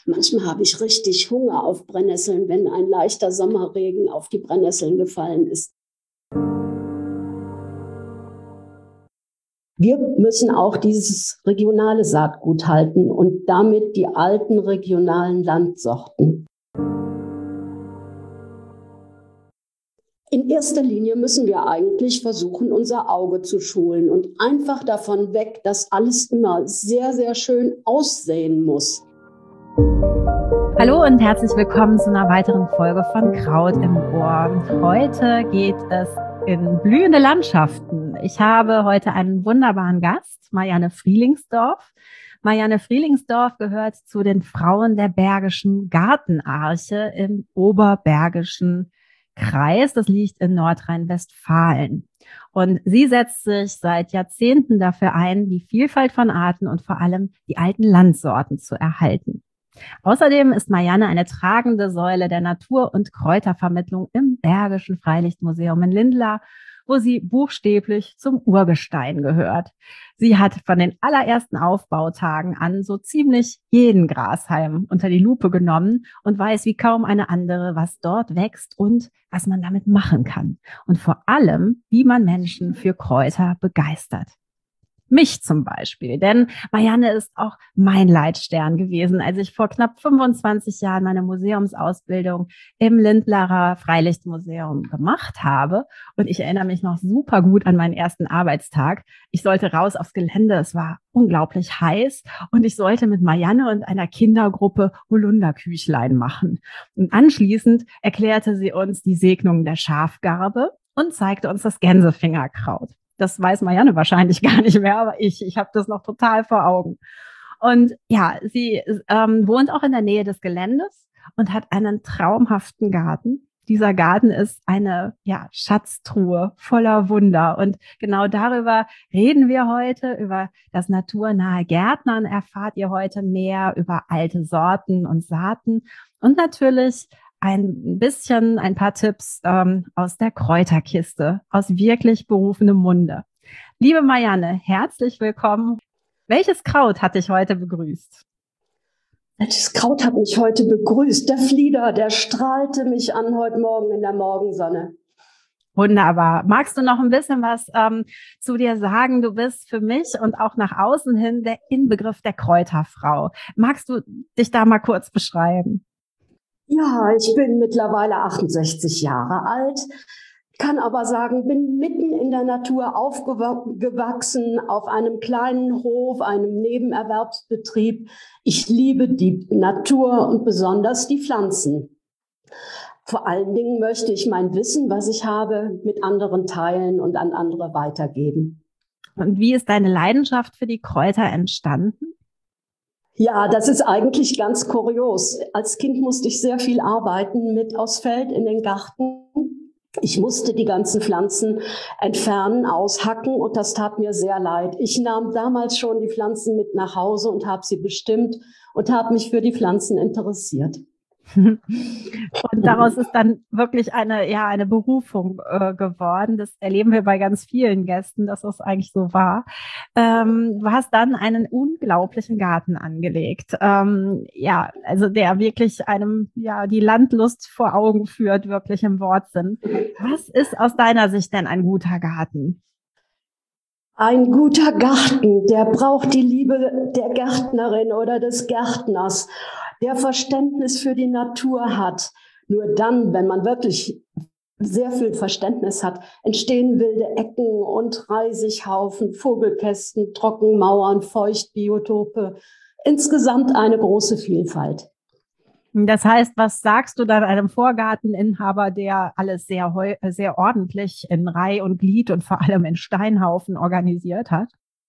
Manchmal habe ich richtig Hunger auf Brennnesseln, wenn ein leichter Sommerregen auf die Brennnesseln gefallen ist. Wir müssen auch dieses regionale Saatgut halten und damit die alten regionalen Landsorten. In erster Linie müssen wir eigentlich versuchen, unser Auge zu schulen und einfach davon weg, dass alles immer sehr, sehr schön aussehen muss. Hallo und herzlich willkommen zu einer weiteren Folge von Kraut im Ohr. Heute geht es in blühende Landschaften. Ich habe heute einen wunderbaren Gast, Marianne Frielingsdorf. Marianne Frielingsdorf gehört zu den Frauen der Bergischen Gartenarche im Oberbergischen Kreis. Das liegt in Nordrhein-Westfalen. Und sie setzt sich seit Jahrzehnten dafür ein, die Vielfalt von Arten und vor allem die alten Landsorten zu erhalten. Außerdem ist Marianne eine tragende Säule der Natur- und Kräutervermittlung im Bergischen Freilichtmuseum in Lindlar, wo sie buchstäblich zum Urgestein gehört. Sie hat von den allerersten Aufbautagen an so ziemlich jeden Grashalm unter die Lupe genommen und weiß wie kaum eine andere, was dort wächst und was man damit machen kann. Und vor allem, wie man Menschen für Kräuter begeistert. Mich zum Beispiel, denn Marianne ist auch mein Leitstern gewesen, als ich vor knapp 25 Jahren meine Museumsausbildung im Lindlarer Freilichtmuseum gemacht habe. Und ich erinnere mich noch super gut an meinen ersten Arbeitstag. Ich sollte raus aufs Gelände, es war unglaublich heiß und ich sollte mit Marianne und einer Kindergruppe Holunderküchlein machen. Und anschließend erklärte sie uns die Segnung der Schafgarbe und zeigte uns das Gänsefingerkraut. Das weiß Marianne wahrscheinlich gar nicht mehr, aber ich habe das noch total vor Augen. Und ja, sie wohnt auch in der Nähe des Geländes und hat einen traumhaften Garten. Dieser Garten ist eine Schatztruhe voller Wunder. Und genau darüber reden wir heute, über das naturnahe Gärtnern erfahrt ihr heute mehr, über alte Sorten und Saaten und natürlich ein paar Tipps aus der Kräuterkiste, aus wirklich berufenem Munde. Liebe Marianne, herzlich willkommen. Welches Kraut hat dich heute begrüßt? Welches Kraut hat mich heute begrüßt? Der Flieder, der strahlte mich an heute Morgen in der Morgensonne. Wunderbar. Magst du noch ein bisschen was zu dir sagen? Du bist für mich und auch nach außen hin der Inbegriff der Kräuterfrau. Magst du dich da mal kurz beschreiben? Ja, ich bin mittlerweile 68 Jahre alt, kann aber sagen, bin mitten in der Natur aufgewachsen, auf einem kleinen Hof, einem Nebenerwerbsbetrieb. Ich liebe die Natur und besonders die Pflanzen. Vor allen Dingen möchte ich mein Wissen, was ich habe, mit anderen teilen und an andere weitergeben. Und wie ist deine Leidenschaft für die Kräuter entstanden? Ja, das ist eigentlich ganz kurios. Als Kind musste ich sehr viel arbeiten mit aufs Feld in den Garten. Ich musste die ganzen Pflanzen entfernen, aushacken und das tat mir sehr leid. Ich nahm damals schon die Pflanzen mit nach Hause und habe sie bestimmt und habe mich für die Pflanzen interessiert. Und daraus ist dann wirklich eine Berufung geworden. Das erleben wir bei ganz vielen Gästen, dass das eigentlich so war. Du hast dann einen unglaublichen Garten angelegt. Also der wirklich einem die Landlust vor Augen führt, wirklich im Wortsinn. Was ist aus deiner Sicht denn ein guter Garten? Ein guter Garten, der braucht die Liebe der Gärtnerin oder des Gärtners, der Verständnis für die Natur hat. Nur dann, wenn man wirklich sehr viel Verständnis hat, entstehen wilde Ecken und Reisighaufen, Vogelkästen, Trockenmauern, Feuchtbiotope. Insgesamt eine große Vielfalt. Das heißt, was sagst du dann einem Vorgarteninhaber, der alles sehr ordentlich in Reih und Glied und vor allem in Steinhaufen organisiert hat?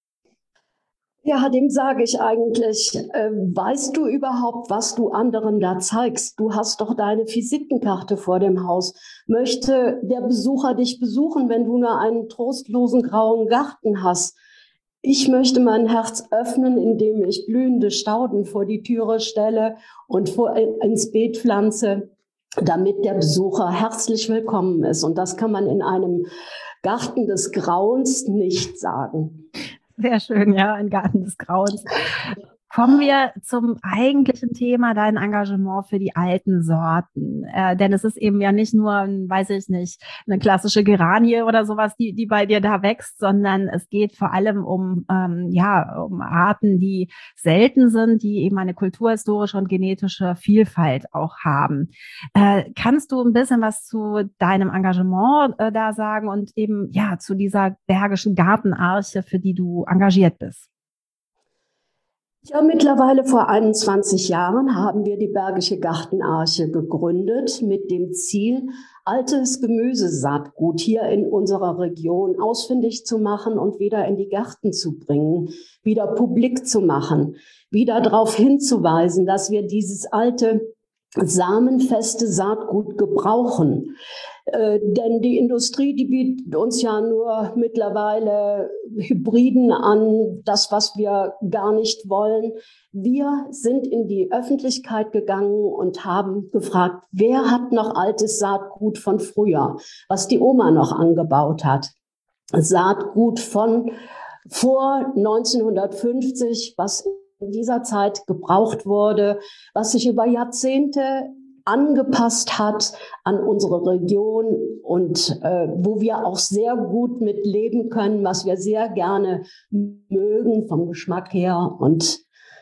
Ja, dem sage ich eigentlich, weißt du überhaupt, was du anderen da zeigst? Du hast doch deine Visitenkarte vor dem Haus. Möchte der Besucher dich besuchen, wenn du nur einen trostlosen grauen Garten hast? Ich möchte mein Herz öffnen, indem ich blühende Stauden vor die Türe stelle und ins Beet pflanze, damit der Besucher herzlich willkommen ist. Und das kann man in einem Garten des Grauens nicht sagen. Sehr schön, ja, ein Garten des Grauens. Kommen wir zum eigentlichen Thema, dein Engagement für die alten Sorten. Denn es ist eben ja nicht nur, weiß ich nicht, eine klassische Geranie oder sowas, die bei dir da wächst, sondern es geht vor allem um Arten, die selten sind, die eben eine kulturhistorische und genetische Vielfalt auch haben. Kannst du ein bisschen was zu deinem Engagement da sagen und eben ja zu dieser Bergischen Gartenarche, für die du engagiert bist? Ja, mittlerweile vor 21 Jahren haben wir die Bergische Gartenarche gegründet mit dem Ziel, altes Gemüsesaatgut hier in unserer Region ausfindig zu machen und wieder in die Gärten zu bringen, wieder publik zu machen, wieder darauf hinzuweisen, dass wir dieses alte samenfeste Saatgut gebrauchen. Denn die Industrie, die bietet uns ja nur mittlerweile Hybriden an, das, was wir gar nicht wollen. Wir sind in die Öffentlichkeit gegangen und haben gefragt, wer hat noch altes Saatgut von früher, was die Oma noch angebaut hat. Saatgut von vor 1950, was in dieser Zeit gebraucht wurde, was sich über Jahrzehnte angepasst hat an unsere Region und wo wir auch sehr gut mit leben können, was wir sehr gerne mögen vom Geschmack her. Und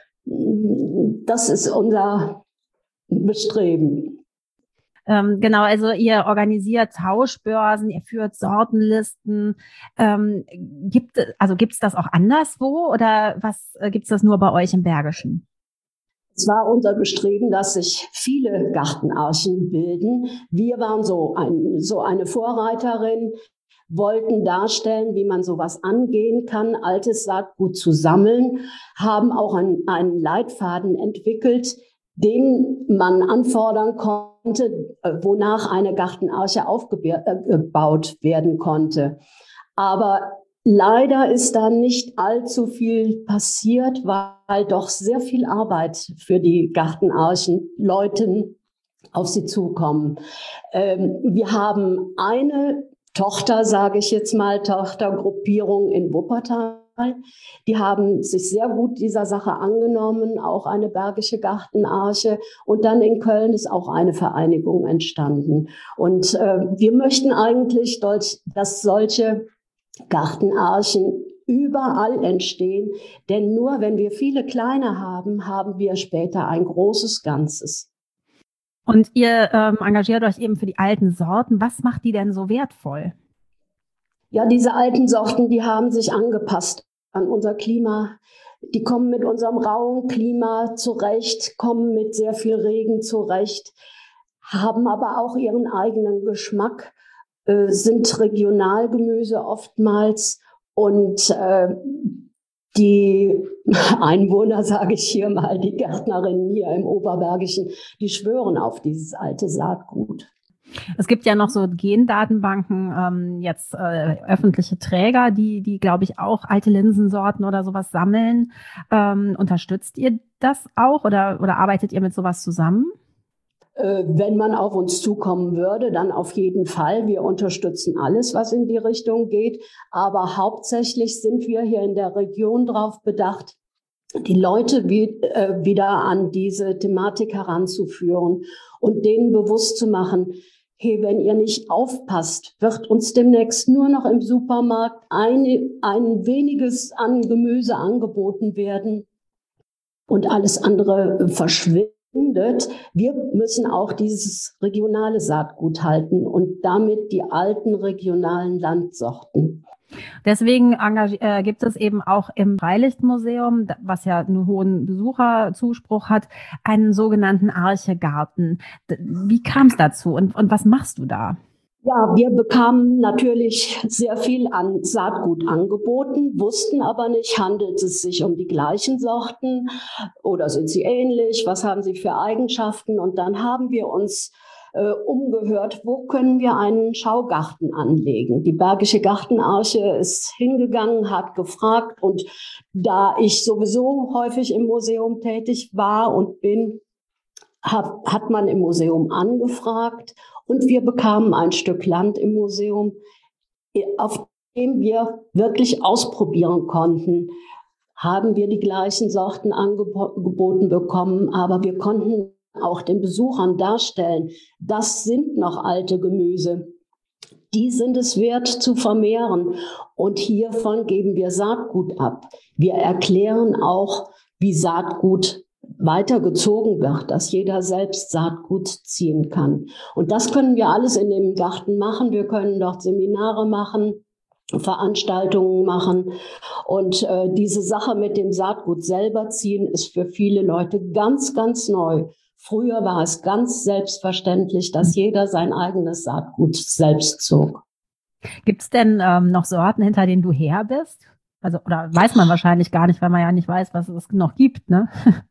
das ist unser Bestreben. Genau, also ihr organisiert Tauschbörsen, ihr führt Sortenlisten. Gibt's das auch anderswo oder gibt's das nur bei euch im Bergischen? Es war unser Bestreben, dass sich viele Gartenarchen bilden. Wir waren so eine Vorreiterin, wollten darstellen, wie man sowas angehen kann, altes Saatgut zu sammeln, haben auch einen Leitfaden entwickelt, den man anfordern konnte, wonach eine Gartenarche aufgebaut werden konnte. Aber leider ist da nicht allzu viel passiert, weil doch sehr viel Arbeit für die Gartenarchenleuten auf sie zukommen. Wir haben eine Tochter, sage ich jetzt mal, Tochtergruppierung in Wuppertal. Die haben sich sehr gut dieser Sache angenommen, auch eine Bergische Gartenarche. Und dann in Köln ist auch eine Vereinigung entstanden. Und wir möchten eigentlich, dass solche Gartenarchen überall entstehen, denn nur wenn wir viele kleine haben, haben wir später ein großes Ganzes. Und ihr engagiert euch eben für die alten Sorten. Was macht die denn so wertvoll? Ja, diese alten Sorten, die haben sich angepasst an unser Klima. Die kommen mit unserem rauen Klima zurecht, kommen mit sehr viel Regen zurecht, haben aber auch ihren eigenen Geschmack, sind Regionalgemüse oftmals und die Einwohner, sage ich hier mal, die Gärtnerinnen hier im Oberbergischen, die schwören auf dieses alte Saatgut. Es gibt ja noch so Gendatenbanken, öffentliche Träger, die glaube ich auch alte Linsensorten oder sowas sammeln. Unterstützt ihr das auch oder arbeitet ihr mit sowas zusammen? Wenn man auf uns zukommen würde, dann auf jeden Fall. Wir unterstützen alles, was in die Richtung geht. Aber hauptsächlich sind wir hier in der Region darauf bedacht, die Leute wieder an diese Thematik heranzuführen und denen bewusst zu machen, hey, wenn ihr nicht aufpasst, wird uns demnächst nur noch im Supermarkt ein weniges an Gemüse angeboten werden und alles andere verschwindet. Wir müssen auch dieses regionale Saatgut halten und damit die alten regionalen Landsorten. Deswegen gibt es eben auch im Freilichtmuseum, was ja einen hohen Besucherzuspruch hat, einen sogenannten Archegarten. Wie kam es dazu und was machst du da? Ja, wir bekamen natürlich sehr viel an Saatgut angeboten, wussten aber nicht, handelt es sich um die gleichen Sorten oder sind sie ähnlich, was haben sie für Eigenschaften? Und dann haben wir uns umgehört, wo können wir einen Schaugarten anlegen. Die Bergische Gartenarche ist hingegangen, hat gefragt und da ich sowieso häufig im Museum tätig war und bin, hat man im Museum angefragt und wir bekamen ein Stück Land im Museum, auf dem wir wirklich ausprobieren konnten. haben wir die gleichen Sorten angeboten bekommen, aber wir konnten auch den Besuchern darstellen, das sind noch alte Gemüse. Die sind es wert zu vermehren. Und hiervon geben wir Saatgut ab. Wir erklären auch, wie Saatgut weitergezogen wird, dass jeder selbst Saatgut ziehen kann. Und das können wir alles in dem Garten machen. Wir können dort Seminare machen, Veranstaltungen machen. Und diese Sache mit dem Saatgut selber ziehen ist für viele Leute ganz, ganz neu. Früher war es ganz selbstverständlich, dass jeder sein eigenes Saatgut selbst zog. Gibt es denn noch Sorten, hinter denen du her bist? Also, oder weiß man wahrscheinlich gar nicht, weil man ja nicht weiß, was es noch gibt, ne?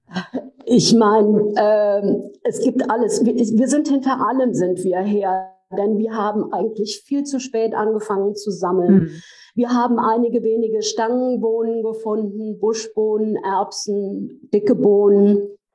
Ich meine, es gibt alles. Wir sind hinter allem sind wir her, denn wir haben eigentlich viel zu spät angefangen zu sammeln. Wir haben einige wenige Stangenbohnen gefunden, Buschbohnen, Erbsen, dicke Bohnen.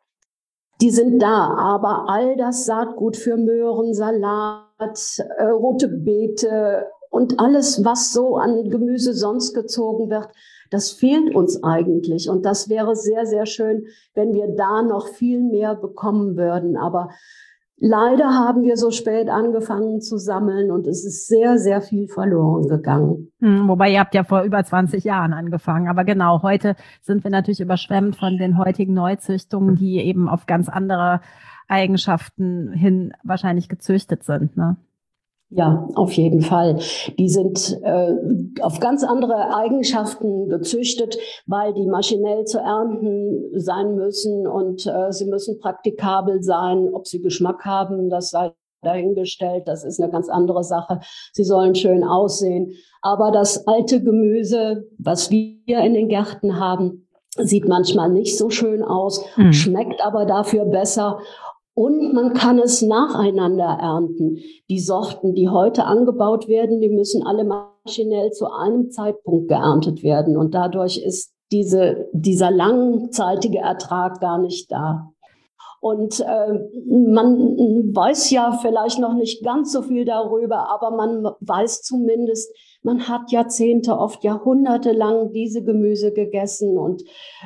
Die sind da, aber all das Saatgut für Möhren, Salat, rote Beete und alles, was so an Gemüse sonst gezogen wird, das fehlt uns eigentlich. Und das wäre sehr, sehr schön, wenn wir da noch viel mehr bekommen würden. Aber leider haben wir so spät angefangen zu sammeln und es ist sehr, sehr viel verloren gegangen. Wobei ihr habt ja vor über 20 Jahren angefangen. Aber genau, heute sind wir natürlich überschwemmt von den heutigen Neuzüchtungen, die eben auf ganz andere Eigenschaften hin wahrscheinlich gezüchtet sind, ne? Ja, auf jeden Fall. Die sind auf ganz andere Eigenschaften gezüchtet, weil die maschinell zu ernten sein müssen und sie müssen praktikabel sein. Ob sie Geschmack haben, das sei dahingestellt. Das ist eine ganz andere Sache. Sie sollen schön aussehen. Aber das alte Gemüse, was wir in den Gärten haben, sieht manchmal nicht so schön aus, schmeckt aber dafür besser. Und man kann es nacheinander ernten. Die Sorten, die heute angebaut werden, die müssen alle maschinell zu einem Zeitpunkt geerntet werden. Und dadurch ist dieser langzeitige Ertrag gar nicht da. Und man weiß ja vielleicht noch nicht ganz so viel darüber, aber man weiß zumindest, man hat Jahrzehnte, oft Jahrhunderte lang diese Gemüse gegessen und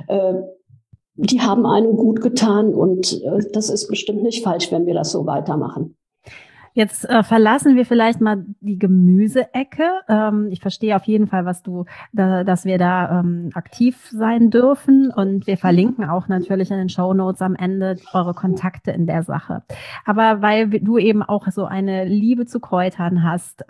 die haben einem gut getan und das ist bestimmt nicht falsch, wenn wir das so weitermachen. Jetzt verlassen wir vielleicht mal die Gemüseecke. Ich verstehe auf jeden Fall, dass wir da aktiv sein dürfen und wir verlinken auch natürlich in den Shownotes am Ende eure Kontakte in der Sache. Aber weil du eben auch so eine Liebe zu Kräutern hast,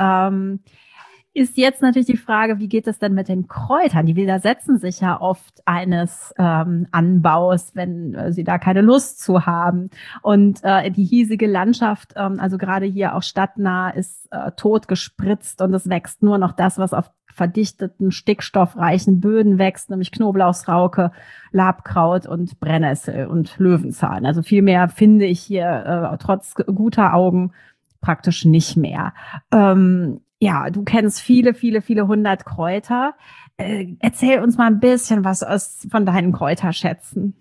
ist jetzt natürlich die Frage, wie geht es denn mit den Kräutern? Die widersetzen sich ja oft eines Anbaus, wenn sie da keine Lust zu haben. Und die hiesige Landschaft, also gerade hier auch stadtnah, ist tot gespritzt und es wächst nur noch das, was auf verdichteten, stickstoffreichen Böden wächst, nämlich Knoblauchsrauke, Labkraut und Brennnessel und Löwenzahn. Also viel mehr finde ich hier trotz guter Augen praktisch nicht mehr. Ja, du kennst viele, viele, viele hundert Kräuter. Erzähl uns mal ein bisschen was von deinen Kräuterschätzen.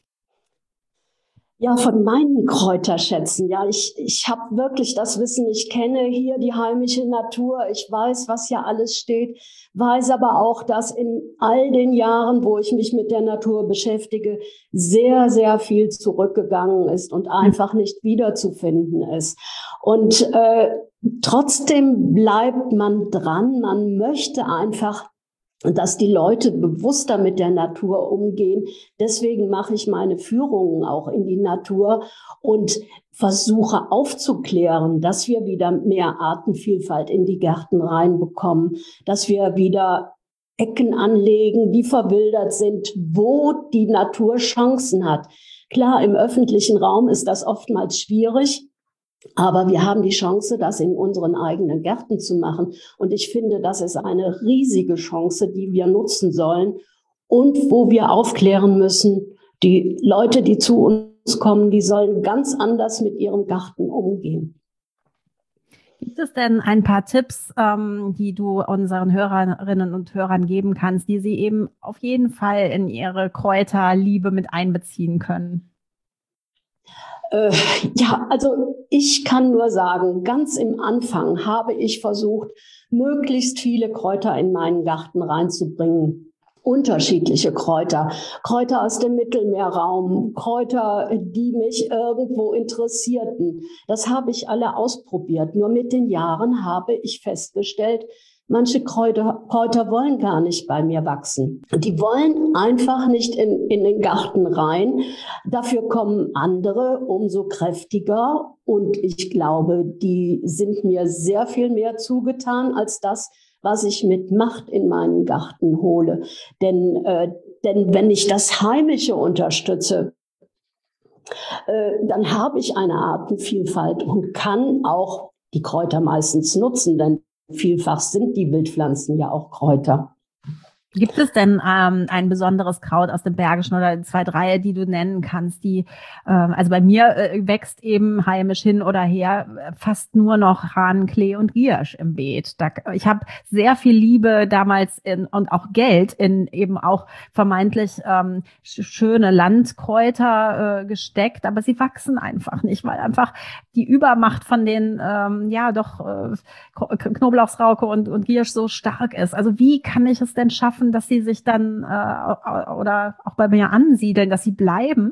Ja, von meinen Kräuterschätzen. Ja, ich habe wirklich das Wissen. Ich kenne hier die heimische Natur. Ich weiß, was hier alles steht. Weiß aber auch, dass in all den Jahren, wo ich mich mit der Natur beschäftige, sehr, sehr viel zurückgegangen ist und einfach nicht wiederzufinden ist. Und trotzdem bleibt man dran. Man möchte einfach, dass die Leute bewusster mit der Natur umgehen. Deswegen mache ich meine Führungen auch in die Natur und versuche aufzuklären, dass wir wieder mehr Artenvielfalt in die Gärten reinbekommen, dass wir wieder Ecken anlegen, die verwildert sind, wo die Natur Chancen hat. Klar, im öffentlichen Raum ist das oftmals schwierig. Aber wir haben die Chance, das in unseren eigenen Gärten zu machen. Und ich finde, das ist eine riesige Chance, die wir nutzen sollen und wo wir aufklären müssen. Die Leute, die zu uns kommen, die sollen ganz anders mit ihrem Garten umgehen. Gibt es denn ein paar Tipps, die du unseren Hörerinnen und Hörern geben kannst, die sie eben auf jeden Fall in ihre Kräuterliebe mit einbeziehen können? Ja, also ich kann nur sagen, ganz im Anfang habe ich versucht, möglichst viele Kräuter in meinen Garten reinzubringen. unterschiedliche Kräuter. Kräuter aus dem Mittelmeerraum, Kräuter, die mich irgendwo interessierten. Das habe ich alle ausprobiert. Nur mit den Jahren habe ich festgestellt, manche Kräuter wollen gar nicht bei mir wachsen. Die wollen einfach nicht in den Garten rein. Dafür kommen andere, umso kräftiger. Und ich glaube, die sind mir sehr viel mehr zugetan als das, was ich mit Macht in meinen Garten hole. Denn wenn ich das Heimische unterstütze, dann habe ich eine Artenvielfalt und kann auch die Kräuter meistens nutzen, denn vielfach sind die Wildpflanzen ja auch Kräuter. Gibt es denn ein besonderes Kraut aus dem Bergischen oder 2, 3, die du nennen kannst, die, also bei mir wächst eben heimisch hin oder her fast nur noch Rahnklee und Giersch im Beet. Ich habe sehr viel Liebe damals und auch Geld in eben auch vermeintlich schöne Landkräuter gesteckt, aber sie wachsen einfach nicht, weil einfach die Übermacht von den Knoblauchsrauke und Giersch so stark ist. Also wie kann ich es denn schaffen, dass sie sich dann oder auch bei mir ansiedeln, dass sie bleiben?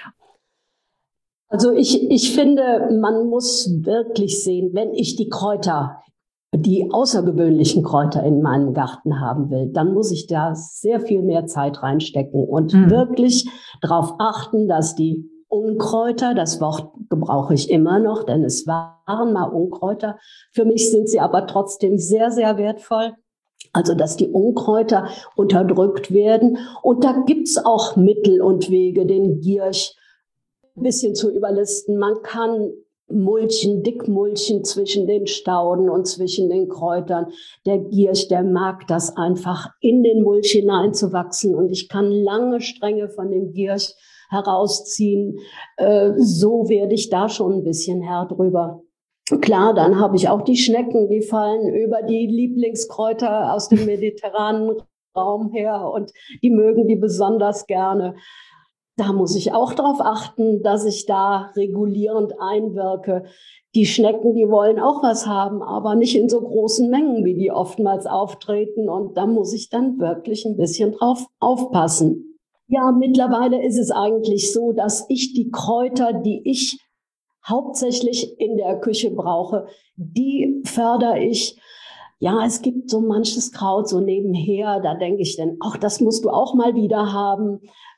Also ich finde, man muss wirklich sehen, wenn ich die Kräuter, die außergewöhnlichen Kräuter in meinem Garten haben will, dann muss ich da sehr viel mehr Zeit reinstecken und wirklich darauf achten, dass die Unkräuter, das Wort gebrauche ich immer noch, denn es waren mal Unkräuter. Für mich sind sie aber trotzdem sehr, sehr wertvoll. Also, dass die Unkräuter unterdrückt werden. Und da gibt's auch Mittel und Wege, den Giersch ein bisschen zu überlisten. Man kann dickmulchen zwischen den Stauden und zwischen den Kräutern. Der Giersch, der mag das einfach, in den Mulch hineinzuwachsen. Und ich kann lange Stränge von dem Giersch herausziehen. So werde ich da schon ein bisschen Herr drüber. Klar, dann habe ich auch die Schnecken, die fallen über die Lieblingskräuter aus dem mediterranen Raum her und die mögen die besonders gerne. Da muss ich auch darauf achten, dass ich da regulierend einwirke. Die Schnecken, die wollen auch was haben, aber nicht in so großen Mengen, wie die oftmals auftreten. Und da muss ich dann wirklich ein bisschen drauf aufpassen. Ja, mittlerweile ist es eigentlich so, dass ich die Kräuter, die ich hauptsächlich in der Küche brauche, die fördere ich. Ja, es gibt so manches Kraut so nebenher, da denke ich dann, ach, das musst du auch mal wieder haben.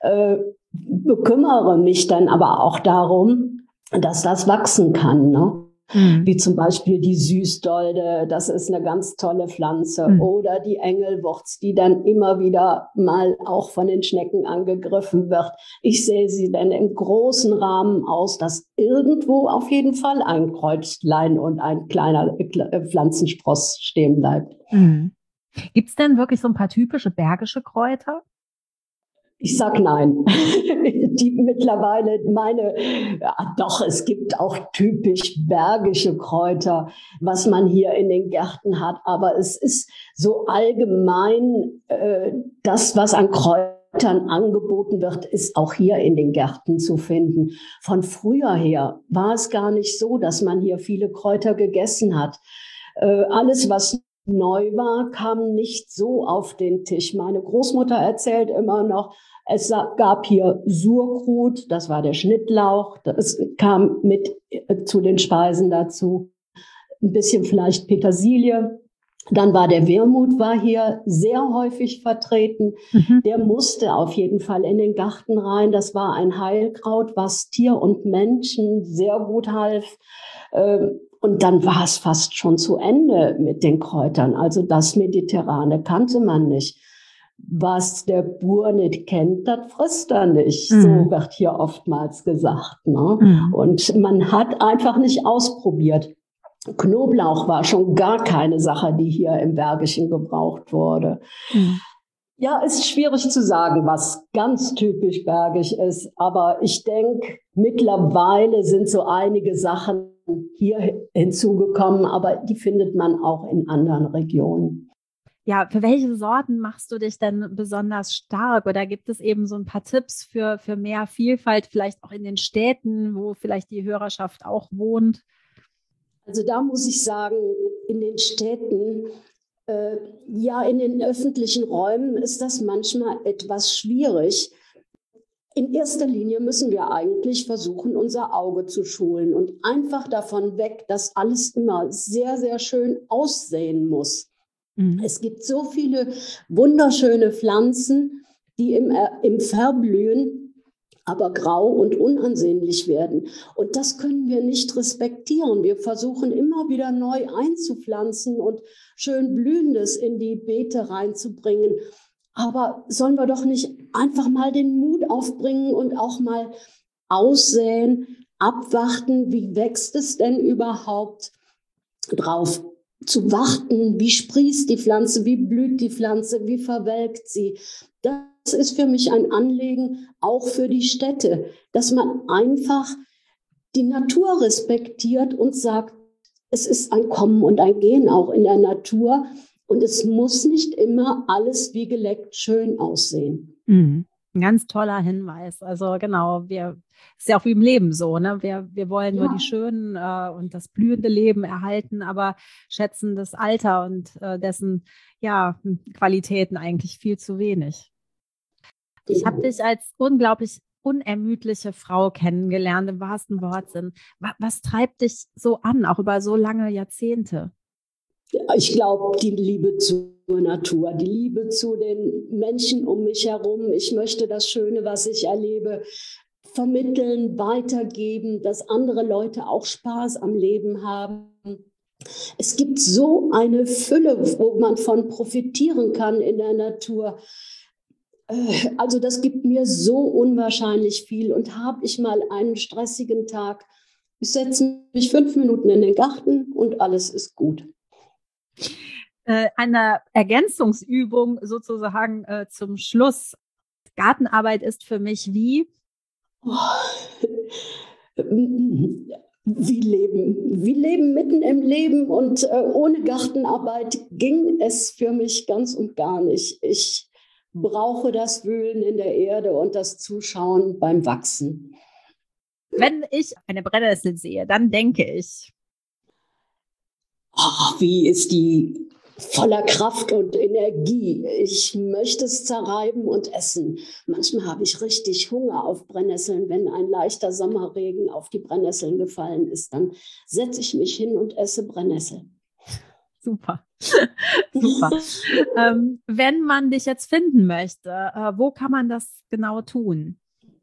Bekümmere mich dann aber auch darum, dass das wachsen kann, ne? Wie zum Beispiel die Süßdolde, das ist eine ganz tolle Pflanze. Oder die Engelwurz, die dann immer wieder mal auch von den Schnecken angegriffen wird. Ich sehe sie dann im großen Rahmen aus, dass irgendwo auf jeden Fall ein Kreuzlein und ein kleiner Pflanzenspross stehen bleibt. Gibt es denn wirklich so ein paar typische bergische Kräuter? Ich sag nein. Die mittlerweile doch, es gibt auch typisch bergische Kräuter, was man hier in den Gärten hat. Aber es ist so allgemein, das, was an Kräutern angeboten wird, ist auch hier in den Gärten zu finden. Von früher her war es gar nicht so, dass man hier viele Kräuter gegessen hat. Alles, was neu war, kam nicht so auf den Tisch. Meine Großmutter erzählt immer noch, es gab hier Surkrut, das war der Schnittlauch, das kam mit zu den Speisen dazu. Ein bisschen vielleicht Petersilie. Dann war der Wermut war hier sehr häufig vertreten. Der musste auf jeden Fall in den Garten rein. Das war ein Heilkraut, was Tier und Menschen sehr gut half. Und dann war es fast schon zu Ende mit den Kräutern. Also das Mediterrane kannte man nicht. Was der Bauer nicht kennt, das frisst er nicht. So wird hier oftmals gesagt, ne? Und man hat einfach nicht ausprobiert. Knoblauch war schon gar keine Sache, die hier im Bergischen gebraucht wurde. Ja, ist schwierig zu sagen, was ganz typisch bergisch ist. Aber ich denke, mittlerweile sind so einige Sachen hier hinzugekommen, aber die findet man auch in anderen Regionen. Ja, für welche Sorten machst du dich denn besonders stark? Oder gibt es eben so ein paar Tipps für mehr Vielfalt, vielleicht auch in den Städten, wo vielleicht die Hörerschaft auch wohnt? Also da muss ich sagen, in den Städten Ja, in den öffentlichen Räumen ist das manchmal etwas schwierig. In erster Linie müssen wir eigentlich versuchen, unser Auge zu schulen und einfach davon weg, dass alles immer sehr, sehr schön aussehen muss. Es gibt so viele wunderschöne Pflanzen, die im Verblühen aber grau und unansehnlich werden. Und das können wir nicht respektieren. Wir versuchen immer wieder neu einzupflanzen und schön Blühendes in die Beete reinzubringen. Aber sollen wir doch nicht einfach mal den Mut aufbringen und auch mal aussäen, abwarten, wie wächst es denn überhaupt, drauf zu warten, wie sprießt die Pflanze, wie blüht die Pflanze, wie verwelkt sie. Das ist für mich ein Anliegen, auch für die Städte, dass man einfach die Natur respektiert und sagt, es ist ein Kommen und ein Gehen auch in der Natur und es muss nicht immer alles wie geleckt schön aussehen. Ein ganz toller Hinweis. Also genau, ist ja auch wie im Leben so, ne? Wir wollen nur die schönen und das blühende Leben erhalten, aber schätzen das Alter und dessen Qualitäten eigentlich viel zu wenig. Ich habe dich als unglaublich unermüdliche Frau kennengelernt, im wahrsten Wortsinn. Was treibt dich so an, auch über so lange Jahrzehnte? Ich glaube, die Liebe zur Natur, die Liebe zu den Menschen um mich herum. Ich möchte das Schöne, was ich erlebe, vermitteln, weitergeben, dass andere Leute auch Spaß am Leben haben. Es gibt so eine Fülle, wo man von profitieren kann in der Natur. Also das gibt mir so unwahrscheinlich viel. Und habe ich mal einen stressigen Tag, ich setze mich 5 Minuten in den Garten und alles ist gut. Eine Ergänzungsübung sozusagen zum Schluss. Gartenarbeit ist für mich wie? Wie Leben mitten im Leben und ohne Gartenarbeit ging es für mich ganz und gar nicht. Ich brauche das Wühlen in der Erde und das Zuschauen beim Wachsen. Wenn ich eine Brennnessel sehe, dann denke ich, wie ist die voller Kraft und Energie. Ich möchte es zerreiben und essen. Manchmal habe ich richtig Hunger auf Brennnesseln. Wenn ein leichter Sommerregen auf die Brennnesseln gefallen ist, dann setze ich mich hin und esse Brennnesseln. Super. Super. Wenn man dich jetzt finden möchte, wo kann man das genau tun?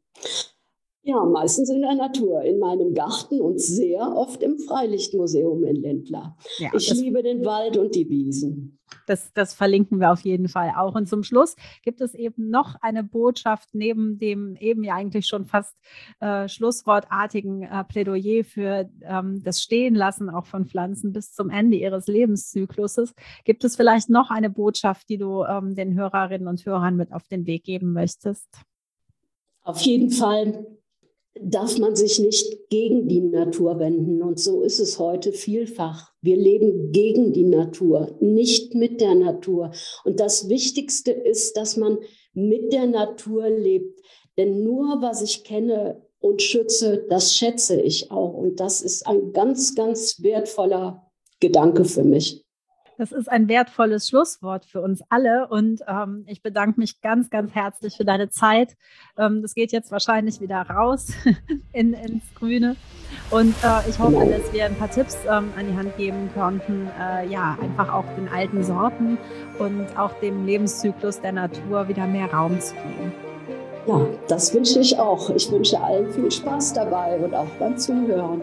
Ja, meistens in der Natur, in meinem Garten und sehr oft im Freilichtmuseum in Lindlar. Ja, ich liebe den Wald und die Wiesen. Das verlinken wir auf jeden Fall auch. Und zum Schluss gibt es eben noch eine Botschaft neben dem eben ja eigentlich schon fast schlusswortartigen Plädoyer für das Stehenlassen auch von Pflanzen bis zum Ende ihres Lebenszykluses. Gibt es vielleicht noch eine Botschaft, die du den Hörerinnen und Hörern mit auf den Weg geben möchtest? Auf jeden Fall darf man sich nicht gegen die Natur wenden. Und so ist es heute vielfach. Wir leben gegen die Natur, nicht mit der Natur. Und das Wichtigste ist, dass man mit der Natur lebt. Denn nur was ich kenne und schütze, das schätze ich auch. Und das ist ein ganz, ganz wertvoller Gedanke für mich. Das ist ein wertvolles Schlusswort für uns alle und ich bedanke mich ganz, ganz herzlich für deine Zeit. Das geht jetzt wahrscheinlich wieder raus ins Grüne und ich hoffe, dass wir ein paar Tipps an die Hand geben konnten, einfach auch den alten Sorten und auch dem Lebenszyklus der Natur wieder mehr Raum zu geben. Ja, das wünsche ich auch. Ich wünsche allen viel Spaß dabei und auch beim Zuhören.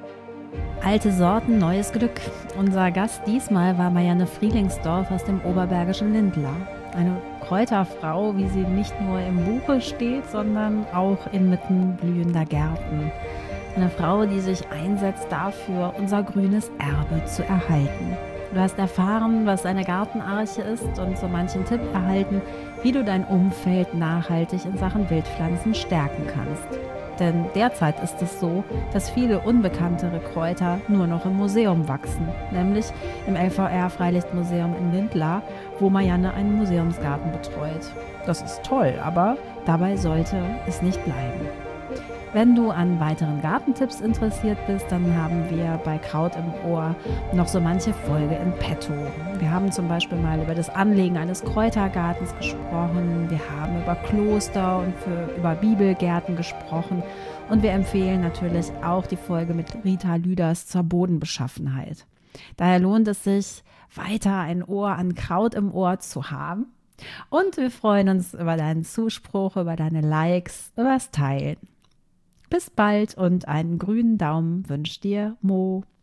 Alte Sorten, neues Glück. Unser Gast diesmal war Marianne Frielingsdorf aus dem oberbergischen Lindlar. Eine Kräuterfrau, wie sie nicht nur im Buche steht, sondern auch inmitten blühender Gärten. Eine Frau, die sich einsetzt dafür, unser grünes Erbe zu erhalten. Du hast erfahren, was eine Gartenarche ist und so manchen Tipp erhalten, wie du dein Umfeld nachhaltig in Sachen Wildpflanzen stärken kannst. Denn derzeit ist es so, dass viele unbekanntere Kräuter nur noch im Museum wachsen, nämlich im LVR Freilichtmuseum in Lindlar, wo Marianne einen Museumsgarten betreut. Das ist toll, aber dabei sollte es nicht bleiben. Wenn du an weiteren Gartentipps interessiert bist, dann haben wir bei Kraut im Ohr noch so manche Folge in petto. Wir haben zum Beispiel mal über das Anlegen eines Kräutergartens gesprochen, wir haben über Kloster und über Bibelgärten gesprochen und wir empfehlen natürlich auch die Folge mit Rita Lüders zur Bodenbeschaffenheit. Daher lohnt es sich, weiter ein Ohr an Kraut im Ohr zu haben. Und wir freuen uns über deinen Zuspruch, über deine Likes, übers Teilen. Bis bald und einen grünen Daumen wünscht dir Mo.